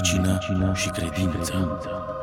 medicină și credință.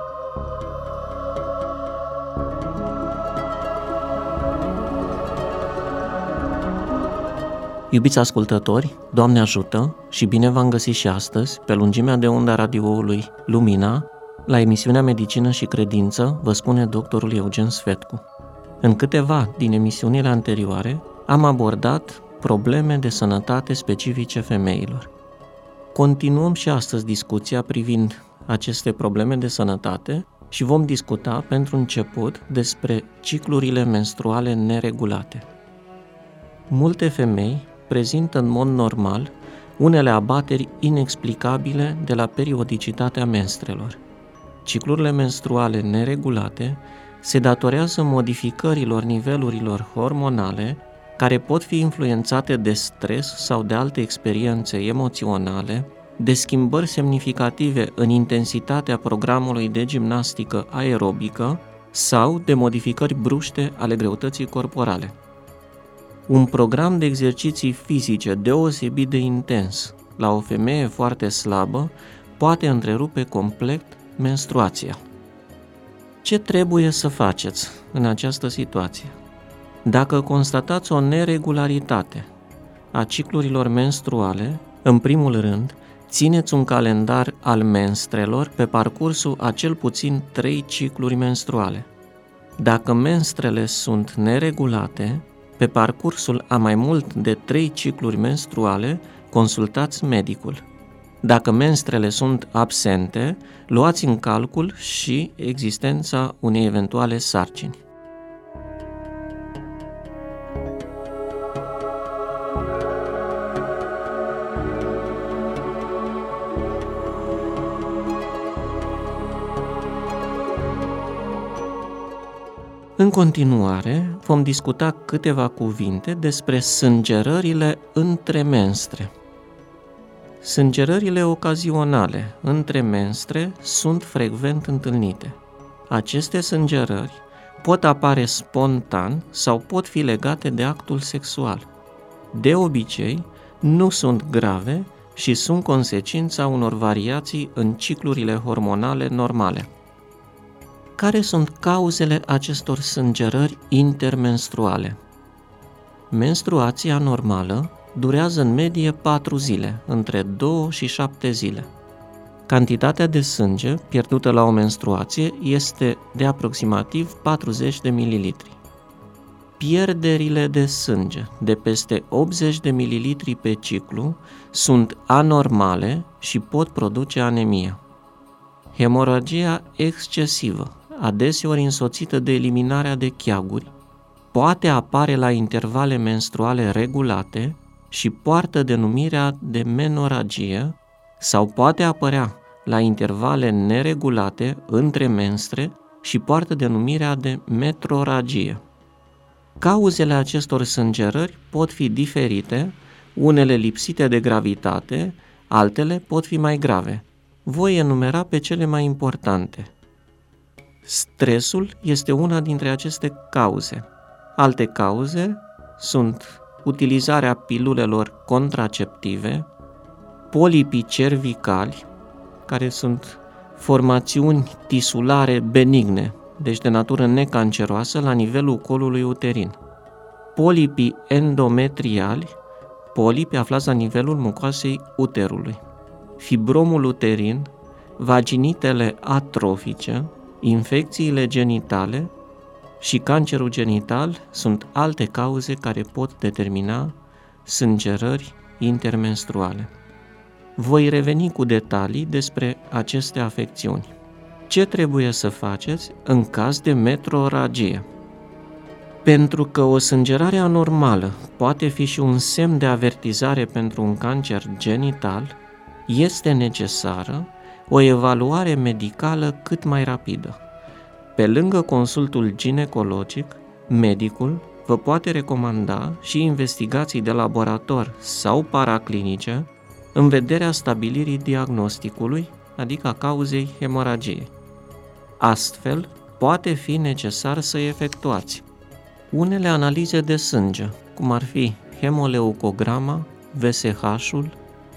Iubiți ascultători, Doamne ajută și bine v-am găsit și astăzi, pe lungimea de undă a radioului Lumina, la emisiunea Medicină și Credință, vă spune doctorul Eugen Svetcu. În câteva din emisiunile anterioare am abordat probleme de sănătate specifice femeilor. Continuăm și astăzi discuția privind aceste probleme de sănătate și vom discuta pentru început despre ciclurile menstruale neregulate. Multe femei prezintă în mod normal unele abateri inexplicabile de la periodicitatea menstrelor. Ciclurile menstruale neregulate se datorează modificărilor nivelurilor hormonale care pot fi influențate de stres sau de alte experiențe emoționale, de schimbări semnificative în intensitatea programului de gimnastică aerobică sau de modificări bruște ale greutății corporale. Un program de exerciții fizice deosebit de intens la o femeie foarte slabă poate întrerupe complet menstruația. Ce trebuie să faceți în această situație? Dacă constatați o neregularitate a ciclurilor menstruale, în primul rând, țineți un calendar al menstrelor pe parcursul a cel puțin 3 cicluri menstruale. Dacă menstrele sunt neregulate, pe parcursul a mai mult de 3 cicluri menstruale, consultați medicul. Dacă menstrele sunt absente, luați în calcul și existența unei eventuale sarcini. În continuare, vom discuta câteva cuvinte despre sângerările între menstre. Sângerările ocazionale între menstre sunt frecvent întâlnite. Aceste sângerări pot apare spontan sau pot fi legate de actul sexual. De obicei, nu sunt grave și sunt consecința unor variații în ciclurile hormonale normale. Care sunt cauzele acestor sângerări intermenstruale? Menstruația normală durează în medie 4 zile, între 2 și 7 zile. Cantitatea de sânge pierdută la o menstruație este de aproximativ 40 de mililitri. Pierderile de sânge de peste 80 de mililitri pe ciclu sunt anormale și pot produce anemie. Hemoragia excesivă, adeseori însoțită de eliminarea de cheaguri, poate apare la intervale menstruale regulate și poartă denumirea de menoragie sau poate apărea la intervale neregulate între menstre și poartă denumirea de metroragie. Cauzele acestor sângerări pot fi diferite, unele lipsite de gravitate, altele pot fi mai grave. Voi enumera pe cele mai importante. Stresul este una dintre aceste cauze. Alte cauze sunt utilizarea pilulelor contraceptive, polipii cervicali, care sunt formațiuni tisulare benigne, deci de natură necanceroasă la nivelul colului uterin, polipii endometriali, polipi aflați la nivelul mucoasei uterului, fibromul uterin, vaginitele atrofice, infecțiile genitale și cancerul genital sunt alte cauze care pot determina sângerări intermenstruale. Voi reveni cu detalii despre aceste afecțiuni. Ce trebuie să faceți în caz de metroragie? Pentru că o sângerare anormală poate fi și un semn de avertizare pentru un cancer genital, este necesară o evaluare medicală cât mai rapidă. Pe lângă consultul ginecologic, medicul vă poate recomanda și investigații de laborator sau paraclinice în vederea stabilirii diagnosticului, adică a cauzei hemoragiei. Astfel, poate fi necesar să efectuați unele analize de sânge, cum ar fi hemoleucograma, VSH-ul,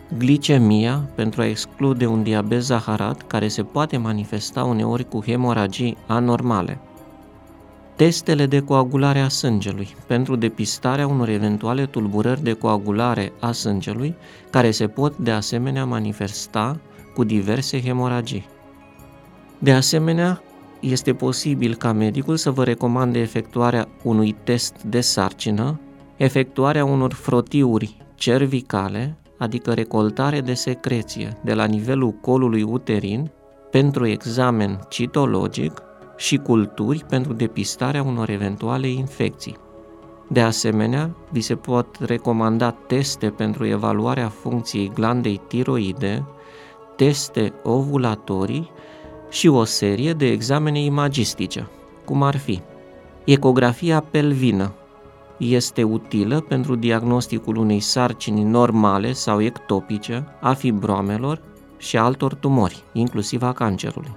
glicemia pentru a exclude un diabet zaharat care se poate manifesta uneori cu hemoragii anormale, testele de coagulare a sângelui pentru depistarea unor eventuale tulburări de coagulare a sângelui care se pot de asemenea manifesta cu diverse hemoragii. De asemenea, este posibil ca medicul să vă recomande efectuarea unui test de sarcină, efectuarea unor frotiuri cervicale, adică recoltare de secreție de la nivelul colului uterin pentru examen citologic și culturi pentru depistarea unor eventuale infecții. De asemenea, vi se pot recomanda teste pentru evaluarea funcției glandei tiroide, teste ovulatorii și o serie de examene imagistice, cum ar fi ecografia pelvină. Este utilă pentru diagnosticul unei sarcini normale sau ectopice a fibroamelor și altor tumori, inclusiv a cancerului.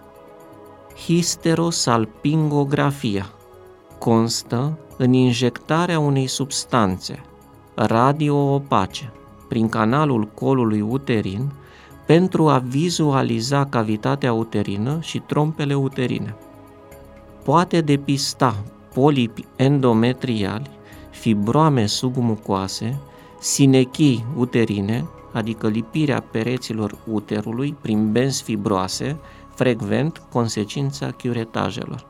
Histerosalpingografia constă în injectarea unei substanțe radio-opace prin canalul colului uterin pentru a vizualiza cavitatea uterină și trompele uterine. Poate depista polipi endometriali, fibroame submucoase, sinechii uterine, adică lipirea pereților uterului prin benzi fibroase, frecvent consecința chiuretajelor.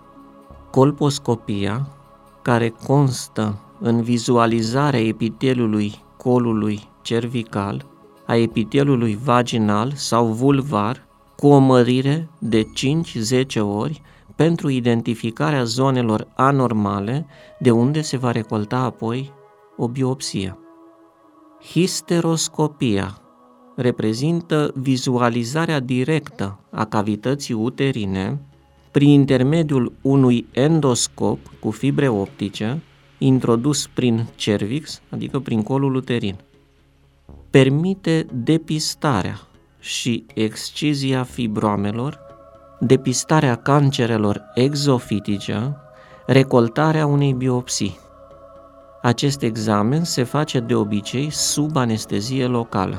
Colposcopia, care constă în vizualizarea epiteliului colului cervical, a epitelului vaginal sau vulvar, cu o mărire de 5-10 ori pentru identificarea zonelor anormale, de unde se va recolta apoi o biopsie. Histeroscopia reprezintă vizualizarea directă a cavității uterine prin intermediul unui endoscop cu fibre optice introdus prin cervix, adică prin colul uterin. Permite depistarea și excizia fibroamelor, depistarea cancerelor exofitice, recoltarea unei biopsii. Acest examen se face de obicei sub anestezie locală.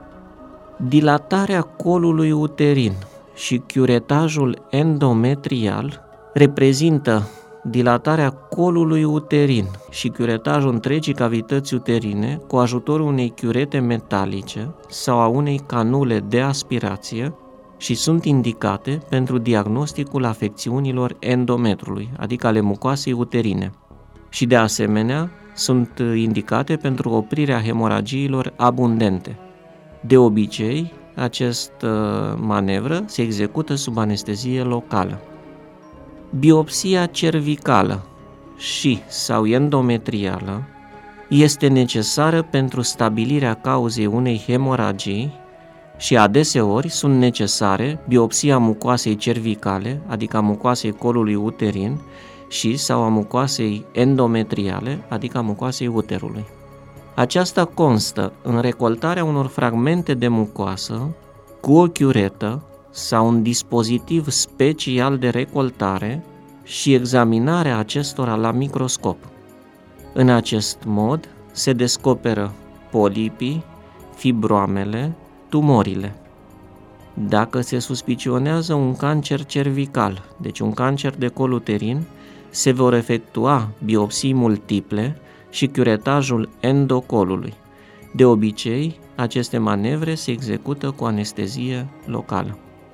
Dilatarea colului uterin și chiuretajul endometrial reprezintă dilatarea colului uterin și chiuretajul întregii cavități uterine cu ajutorul unei chiurete metalice sau a unei canule de aspirație și sunt indicate pentru diagnosticul afecțiunilor endometrului, adică ale mucoasei uterine. Și de asemenea sunt indicate pentru oprirea hemoragiilor abundente. De obicei, această manevră se execută sub anestezie locală. Biopsia cervicală și sau endometrială este necesară pentru stabilirea cauzei unei hemoragii și adeseori sunt necesare biopsia mucoasei cervicale, adică a mucoasei colului uterin, și sau a mucoasei endometriale, adică a mucoasei uterului. Aceasta constă în recoltarea unor fragmente de mucoasă cu o chiuretă sau un dispozitiv special de recoltare și examinarea acestora la microscop. În acest mod se descoperă polipii, fibroamele, tumorile. Dacă se suspicionează un cancer cervical, deci un cancer de col uterin, se vor efectua biopsii multiple și chiuretajul endocolului. De obicei, aceste manevre se execută cu anestezie locală.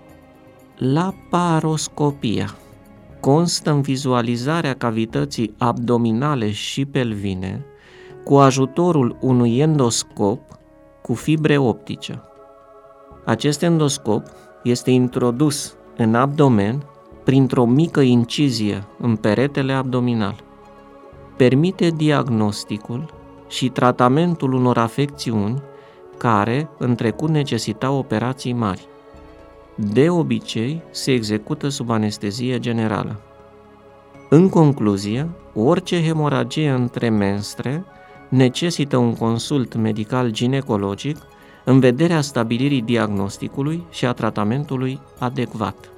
Laparoscopia constă în vizualizarea cavității abdominale și pelvine cu ajutorul unui endoscop cu fibre optice. Acest endoscop este introdus în abdomen printr-o mică incizie în peretele abdominal. Permite diagnosticul și tratamentul unor afecțiuni care în trecut necesitau operații mari. De obicei se execută sub anestezie generală. În concluzie, orice hemoragie între menstre necesită un consult medical ginecologic în vederea stabilirii diagnosticului și a tratamentului adecvat.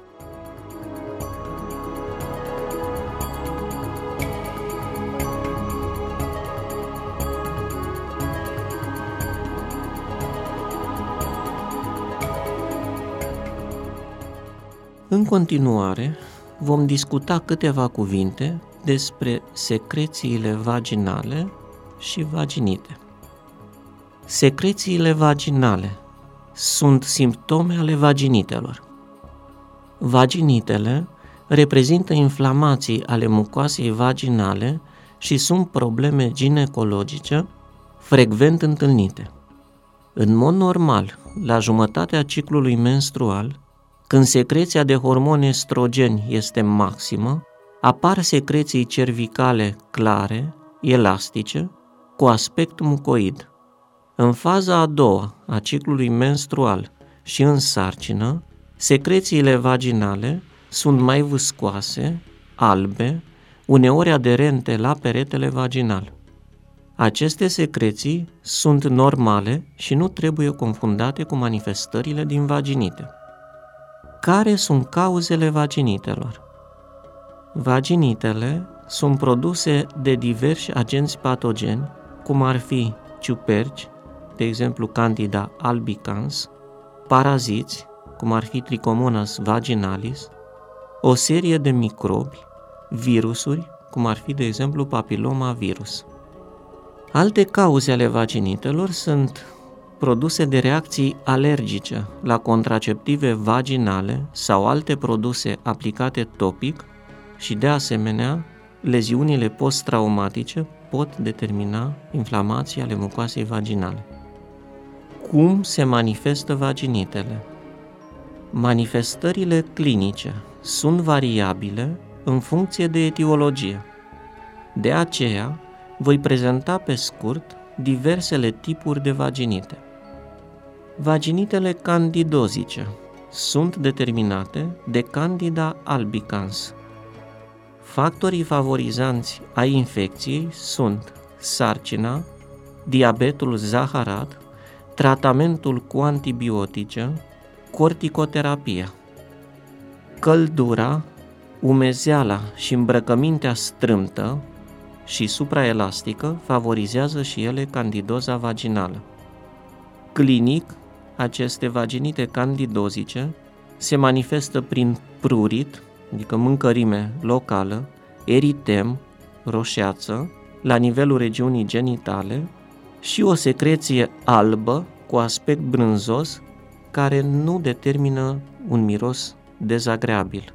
În continuare, vom discuta câteva cuvinte despre secrețiile vaginale și vaginite. Secrețiile vaginale sunt simptome ale vaginitelor. Vaginitele reprezintă inflamații ale mucoasei vaginale și sunt probleme ginecologice frecvent întâlnite. În mod normal, la jumătatea ciclului menstrual, când secreția de hormoni estrogeni este maximă, apar secreții cervicale clare, elastice, cu aspect mucoid. În faza a doua a ciclului menstrual și în sarcină, secrețiile vaginale sunt mai viscoase, albe, uneori aderente la peretele vaginal. Aceste secreții sunt normale și nu trebuie confundate cu manifestările din vaginite. Care sunt cauzele vaginitelor? Vaginitele sunt produse de diversi agenți patogeni, cum ar fi ciuperci, de exemplu Candida albicans, paraziți, cum ar fi Trichomonas vaginalis, o serie de microbi, virusuri, cum ar fi, de exemplu, papilomavirus. Alte cauze ale vaginitelor sunt produse de reacții alergice la contraceptive vaginale sau alte produse aplicate topic și, de asemenea, leziunile post-traumatice pot determina inflamații ale mucoasei vaginale. Cum se manifestă vaginitele? Manifestările clinice sunt variabile în funcție de etiologie. De aceea, voi prezenta pe scurt diversele tipuri de vaginite. Vaginitele candidozice sunt determinate de Candida albicans. Factorii favorizanți ai infecției sunt sarcina, diabetul zaharat, tratamentul cu antibiotice, corticoterapia. Căldura, umezeala și îmbrăcămintea strâmtă și supraelastică favorizează și ele candidoza vaginală. Clinic, aceste vaginite candidozice se manifestă prin prurit, adică mâncărime locală, eritem, roșeață, la nivelul regiunii genitale și o secreție albă cu aspect brânzos care nu determină un miros dezagreabil.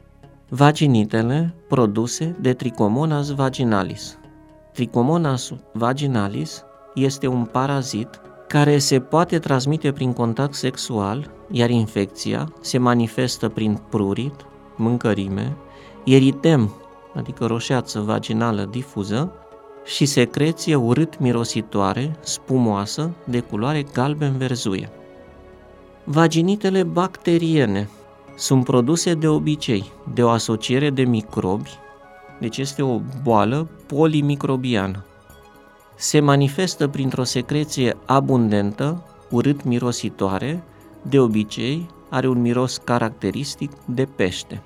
Vaginitele produse de Trichomonas vaginalis. Trichomonas vaginalis este un parazit care se poate transmite prin contact sexual, iar infecția se manifestă prin prurit, mâncărime, eritem, adică roșeață vaginală difuză, și secreție urât-mirositoare, spumoasă, de culoare galben-verzuie. Vaginitele bacteriene sunt produse de obicei de o asociere de microbi, deci este o boală polimicrobiană. Se manifestă printr-o secreție abundentă, urât-mirositoare, de obicei are un miros caracteristic de pește.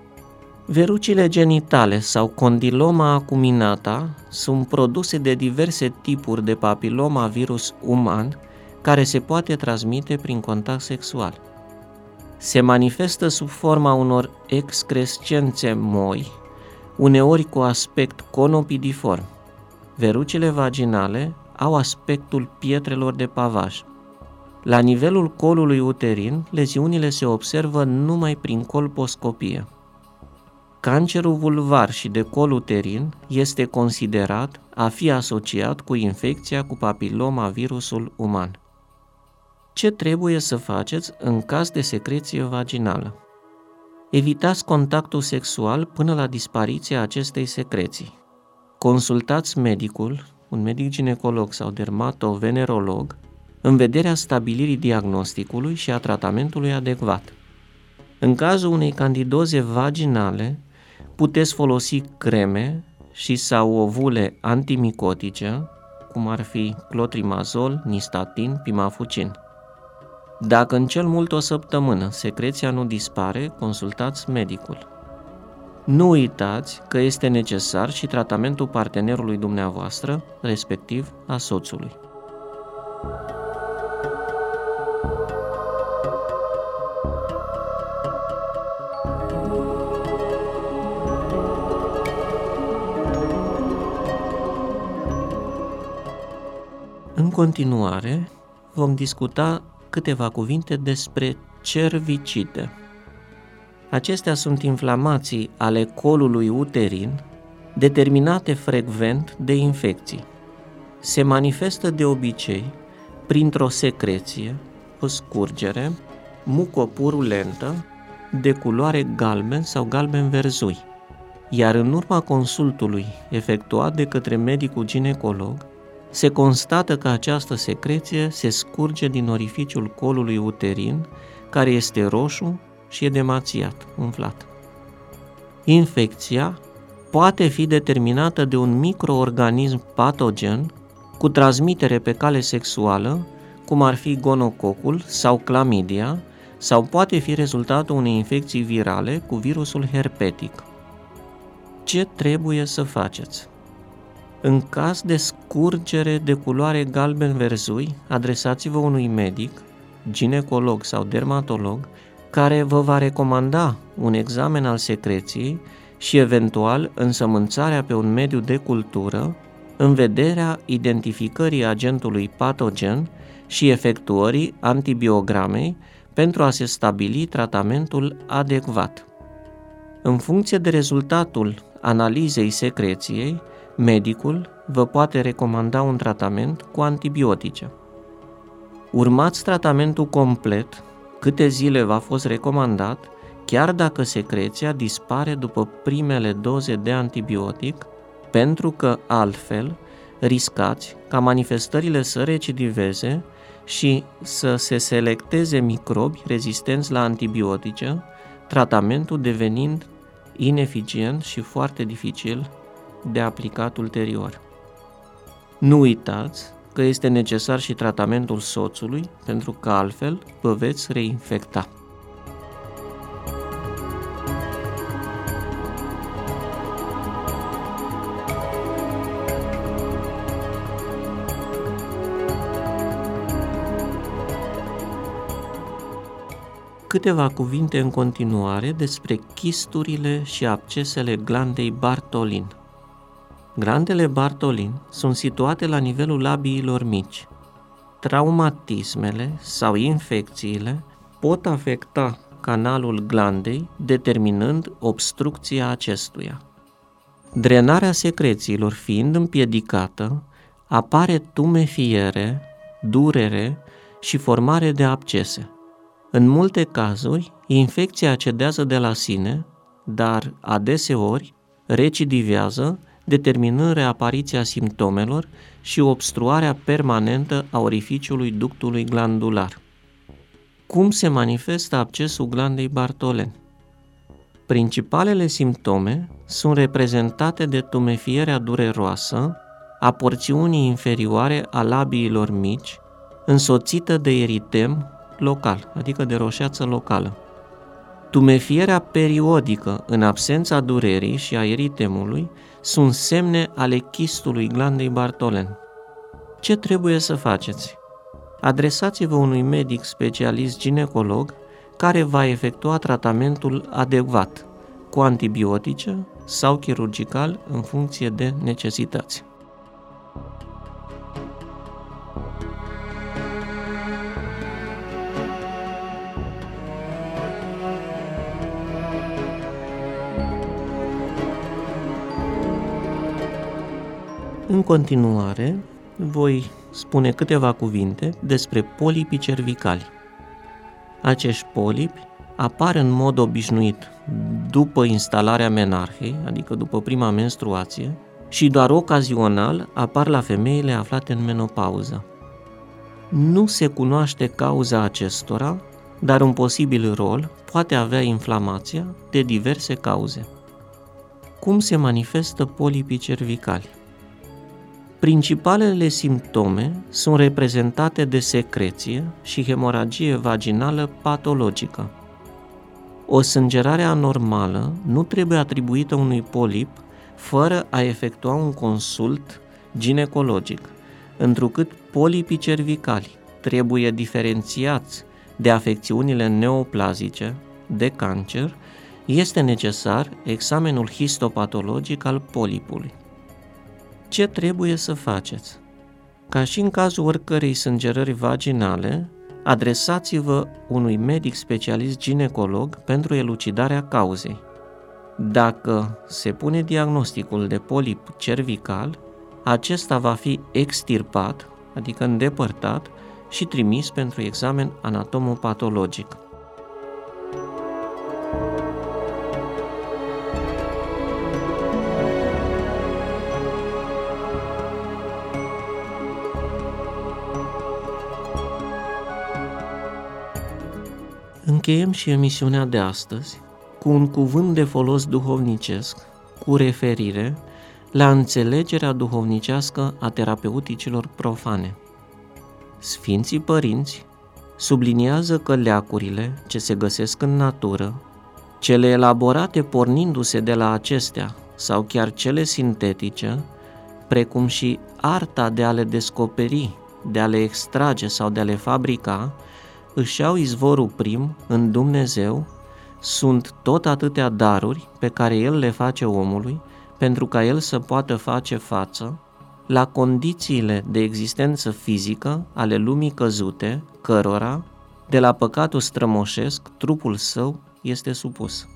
Verucile genitale sau condiloma acuminata sunt produse de diverse tipuri de papilomavirus uman care se poate transmite prin contact sexual. Se manifestă sub forma unor excrescențe moi, uneori cu aspect conopidiform. Verucile vaginale au aspectul pietrelor de pavaj. La nivelul colului uterin, leziunile se observă numai prin colposcopie. Cancerul vulvar și de col uterin este considerat a fi asociat cu infecția cu papilomavirusul uman. Ce trebuie să faceți în caz de secreție vaginală? Evitați contactul sexual până la dispariția acestei secreții. Consultați medicul, un medic ginecolog sau dermatovenerolog, în vederea stabilirii diagnosticului și a tratamentului adecvat. În cazul unei candidoze vaginale, puteți folosi creme și sau ovule antimicotice, cum ar fi clotrimazol, nistatin, pimafucin. Dacă în cel mult o săptămână secreția nu dispare, consultați medicul. Nu uitați că este necesar și tratamentul partenerului dumneavoastră, respectiv a soțului. În continuare, vom discuta câteva cuvinte despre cervicite. Acestea sunt inflamații ale colului uterin, determinate frecvent de infecții. Se manifestă de obicei printr-o secreție, o scurgere mucopurulentă de culoare galben sau galben-verzui, iar în urma consultului efectuat de către medicul ginecolog, se constată că această secreție se scurge din orificiul colului uterin, care este roșu și e demațiat, umflat. Infecția poate fi determinată de un microorganism patogen cu transmitere pe cale sexuală, cum ar fi gonococul sau clamidia, sau poate fi rezultatul unei infecții virale cu virusul herpetic. Ce trebuie să faceți? În caz de scurgere de culoare galben-verzui, adresați-vă unui medic, ginecolog sau dermatolog, care vă va recomanda un examen al secreției și eventual însămânțarea pe un mediu de cultură în vederea identificării agentului patogen și efectuării antibiogramei pentru a se stabili tratamentul adecvat. În funcție de rezultatul analizei secreției, medicul vă poate recomanda un tratament cu antibiotice. Urmați tratamentul complet, câte zile v-a fost recomandat, chiar dacă secreția dispare după primele doze de antibiotic, pentru că altfel riscați ca manifestările să recidiveze și să se selecteze microbi rezistenți la antibiotice, tratamentul devenind ineficient și foarte dificil de aplicat ulterior. Nu uitați că este necesar și tratamentul soțului, pentru că altfel vă veți reinfecta. Câteva cuvinte în continuare despre chisturile și abscesele glandei Bartholin. Glandele Bartholin sunt situate la nivelul labiilor mici. Traumatismele sau infecțiile pot afecta canalul glandei, determinând obstrucția acestuia. Drenarea secrețiilor fiind împiedicată, apare tumefiere, durere și formare de abscese. În multe cazuri, infecția cedează de la sine, dar adeseori recidivează, determinând reapariția simptomelor și obstruarea permanentă a orificiului ductului glandular. Cum se manifestă abscesul glandei Bartholin? Principalele simptome sunt reprezentate de tumefierea dureroasă a porțiunii inferioare a labiilor mici, însoțită de eritem local, adică de roșeață locală. Tumefierea periodică în absența durerii și a eritemului sunt semne ale chistului glandei Bartholin. Ce trebuie să faceți? Adresați-vă unui medic specialist ginecolog care va efectua tratamentul adecvat, cu antibiotice sau chirurgical în funcție de necesități. În continuare, voi spune câteva cuvinte despre polipii cervicali. Acești polipi apar în mod obișnuit după instalarea menarhei, adică după prima menstruație, și doar ocazional apar la femeile aflate în menopauză. Nu se cunoaște cauza acestora, dar un posibil rol poate avea inflamația de diverse cauze. Cum se manifestă polipii cervicali? Principalele simptome sunt reprezentate de secreție și hemoragie vaginală patologică. O sângerare anormală nu trebuie atribuită unui polip fără a efectua un consult ginecologic, întrucât polipii cervicali trebuie diferențiați de afecțiunile neoplazice, de cancer, este necesar examenul histopatologic al polipului. Ce trebuie să faceți? Ca și în cazul oricărei sângerări vaginale, adresați-vă unui medic specialist ginecolog pentru elucidarea cauzei. Dacă se pune diagnosticul de polip cervical, acesta va fi extirpat, adică îndepărtat, și trimis pentru examen anatomopatologic. Încheiem și emisiunea de astăzi cu un cuvânt de folos duhovnicesc, cu referire la înțelegerea duhovnicească a terapeuticilor profane. Sfinții părinți subliniază că leacurile ce se găsesc în natură, cele elaborate pornindu-se de la acestea sau chiar cele sintetice, precum și arta de a le descoperi, de a le extrage sau de a le fabrica, își au izvorul prim în Dumnezeu, sunt tot atâtea daruri pe care El le face omului pentru ca el să poată face față la condițiile de existență fizică ale lumii căzute, cărora, de la păcatul strămoșesc, trupul său este supus.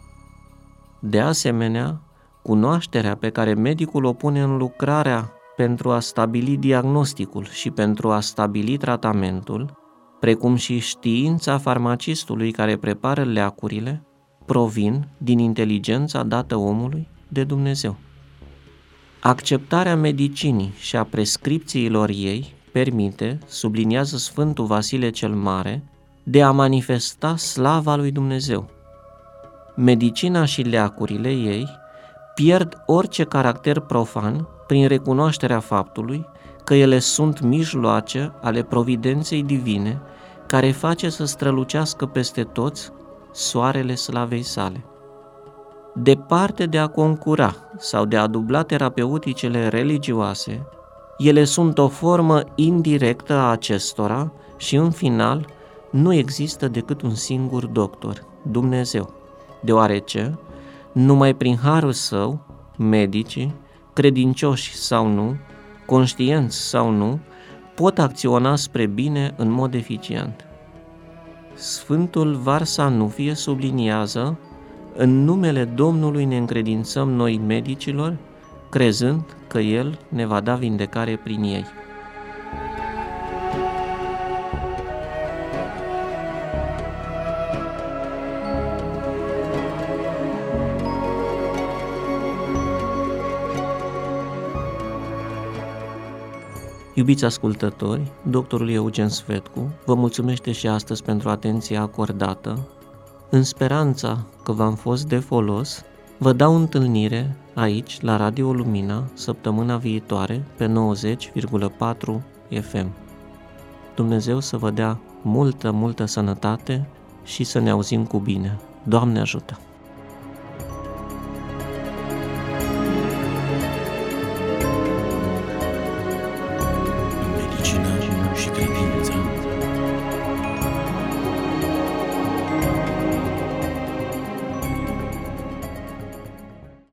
De asemenea, cunoașterea pe care medicul o pune în lucrarea pentru a stabili diagnosticul și pentru a stabili tratamentul, precum și știința farmacistului care prepară leacurile, provin din inteligența dată omului de Dumnezeu. Acceptarea medicinii și a prescripțiilor ei permite, subliniază Sfântul Vasile cel Mare, de a manifesta slava lui Dumnezeu. Medicina și leacurile ei pierd orice caracter profan prin recunoașterea faptului că ele sunt mijloace ale providenței divine care face să strălucească peste toți soarele slavei sale. Departe de a concura sau de a dubla terapeuticele religioase, ele sunt o formă indirectă a acestora și, în final, nu există decât un singur doctor, Dumnezeu, deoarece, numai prin harul său, medicii, credincioși sau nu, conștienți sau nu, pot acționa spre bine în mod eficient. Sfântul Varsanufie subliniază: în numele Domnului ne încredințăm noi medicilor, crezând că El ne va da vindecare prin ei. Iubiți ascultători, doctorul Eugen Svetcu vă mulțumește și astăzi pentru atenția acordată. În speranța că v-am fost de folos, vă dau întâlnire aici, la Radio Lumina, săptămâna viitoare, pe 90,4 FM. Dumnezeu să vă dea multă sănătate și să ne auzim cu bine. Doamne ajută!